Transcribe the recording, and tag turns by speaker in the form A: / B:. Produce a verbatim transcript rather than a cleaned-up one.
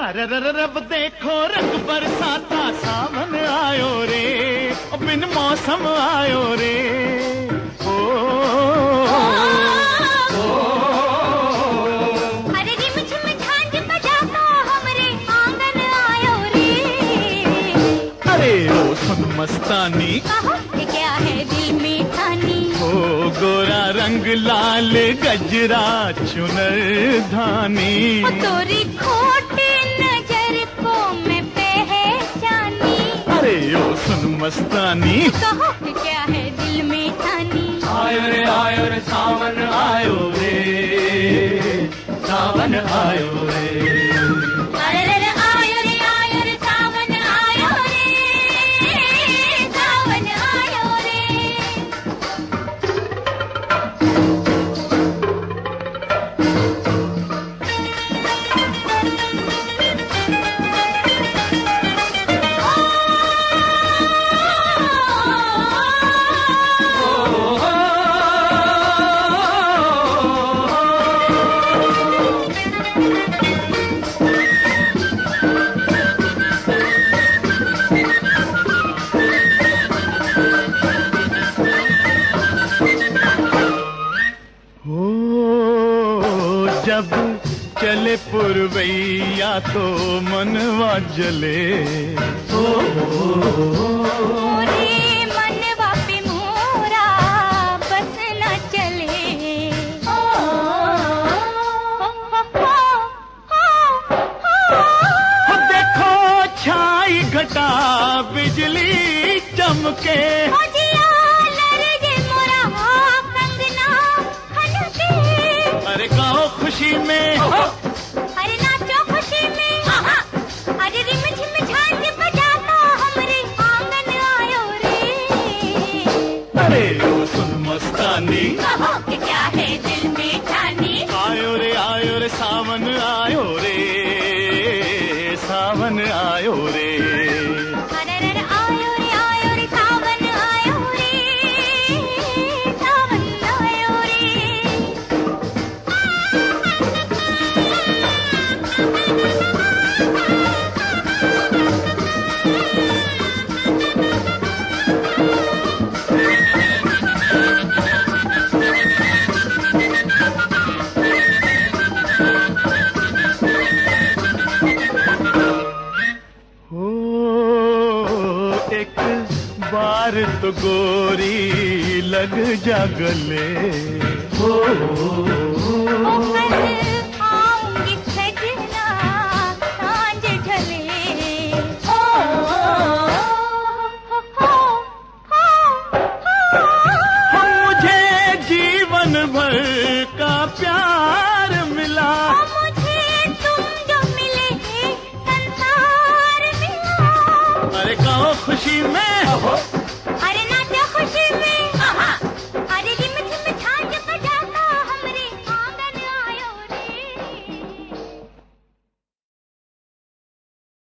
A: अरे रब देखो रंग बरसाता सावन आयो रे, बिन मौसम आयो रे। ओ, ओ,
B: अरे रिमझिम झांझ बजाता हमरे आंगन आयो रे।
A: अरे ओ सुन मस्तानी,
B: कहो कि क्या है दिल में ठानी।
A: ओ गोरा रंग लाल गजरा चुनर धानी,
B: तोरी खोटी नजर को मैं पहचानी।
A: अरे ओ सुन मस्तानी,
B: कहो कि क्या है दिल में ठानी।
A: आयो रे आयो रे सावन आयो रे, सावन आयो रे।
B: अरे रे रे आयो रे आयो रे सावन आयो रे, सावन आयो रे।
A: जब चले पुरवैया तो मनवा जले। ओ,
B: रे मनवा पे मोरा बस न चले। ओ, हो, हो, हो, हो।
A: देखो छाई घटा बिजली चमके, अरे गाओ खुशी में,
B: अरे नाचो खुशी में। अरे रिमझिम झांझ बजाता हमरे आंगन आयो रे।
A: अरे ओ सुन मस्तानी,
B: कहो कि क्या है दिल में ठानी।
A: आयो रे आयो रे सावन आयो रे, सावन आयो रे।
B: अरे रे रे आयो रे आयो रे सावन आयो रे, सावन आयो रे।
A: एक बार तो गोरी लग जा गले। हो,
B: ओ कल आऊंगी सजना सांझ ढले। ओ, हो, हो, हो, हो।
A: मुझे जीवन भर का प्यार मिला,
B: मुझे तुम जो मिले संसार मिला।
A: अरे गाओ खुशी में,